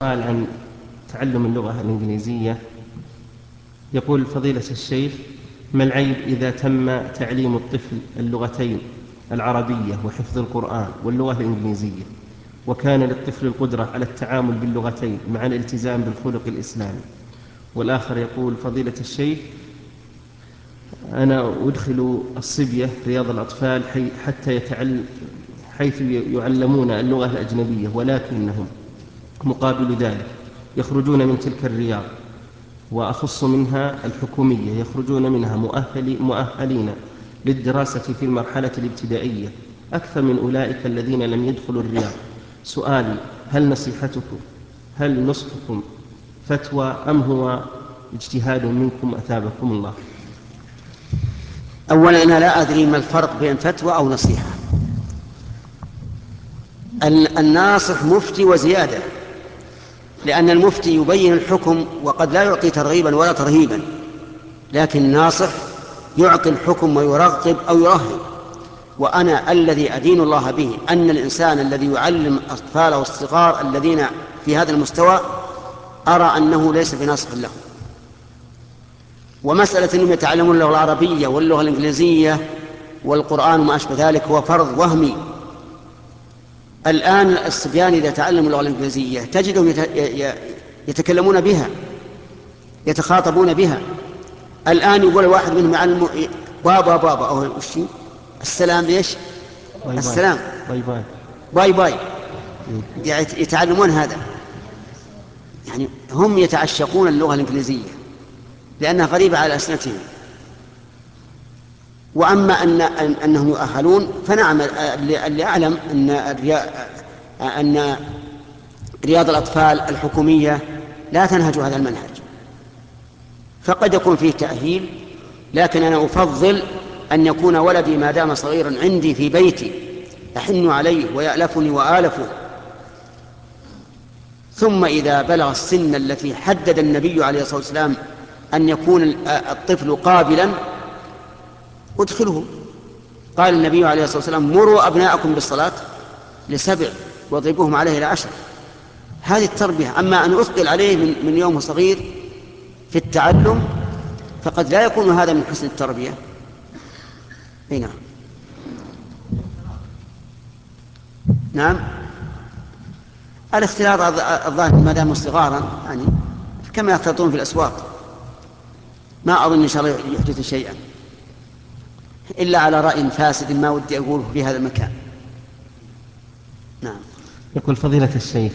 قال عن تعلم اللغة الإنجليزية. يقول فضيلة الشيخ: ما العيب إذا تم تعليم الطفل اللغتين العربية وحفظ القرآن واللغة الإنجليزية، وكان للطفل القدرة على التعامل باللغتين مع الالتزام بالخلق الإسلامي؟ والآخر يقول: فضيلة الشيخ، أنا أدخل الصبية رياض الأطفال حيث يعلمون اللغة الأجنبية، ولكنهم مقابل ذلك يخرجون من تلك الرياض، وأخص منها الحكومية، يخرجون منها مؤهلين للدراسة في المرحلة الابتدائية أكثر من أولئك الذين لم يدخلوا الرياض. سؤالي: هل نصحكم فتوى أم هو اجتهاد منكم أثابكم الله؟ أولا، أنا لا أدري ما الفرق بين فتوى أو نصيحة. الناصح مفتي وزيادة، لأن المفتي يبين الحكم وقد لا يعطي ترغيبا ولا ترهيبا، لكن الناصح يعطي الحكم ويرغب أو يرهب. وأنا الذي أدين الله به أن الإنسان الذي يعلم أطفاله الصغار الذين في هذا المستوى أرى أنه ليس بناصح له. ومسألة أنهم يتعلمون اللغة العربية واللغة الإنجليزية والقرآن وما أشبه ذلك هو فرض وهمي. الآن الصبيان إذا تعلموا اللغة الإنجليزية تجدهم يتكلمون بها، يتخاطبون بها. الآن يقول واحد منهم يعلم بابا بابا أو وشي السلام ليش باي السلام باي باي باي باي. يتعلمون هذا، يعني هم يتعشقون اللغة الإنجليزية لأنها قريبة على ألسنتهم. وأما أنهم يؤهلون فنعم، اللي أعلم أن رياض الأطفال الحكومية لا تنهج هذا المنهج، فقد يكون فيه تأهيل. لكن أنا أفضل أن يكون ولدي ما دام صغيرا عندي في بيتي أحن عليه ويألفني وآلفه، ثم إذا بلغ السن التي حدد النبي عليه الصلاة والسلام أن يكون الطفل قابلا أدخله. قال النبي عليه الصلاة والسلام: مروا أبناءكم بالصلاة ل7 واضربوهم عليه ل10. هذه التربية. أما أن أثقل عليه من يوم صغير في التعلم فقد لا يكون هذا من حسن التربية. نعم. نعم، الاختلاط الظاهر ما دام صغارا يعني كما يختلطون في الأسواق، ما أظن إن شاء الله يحدث شيئا إلا على رأي فاسد ما ودي أقوله في هذا المكان. نعم. يقول فضيلة الشيخ: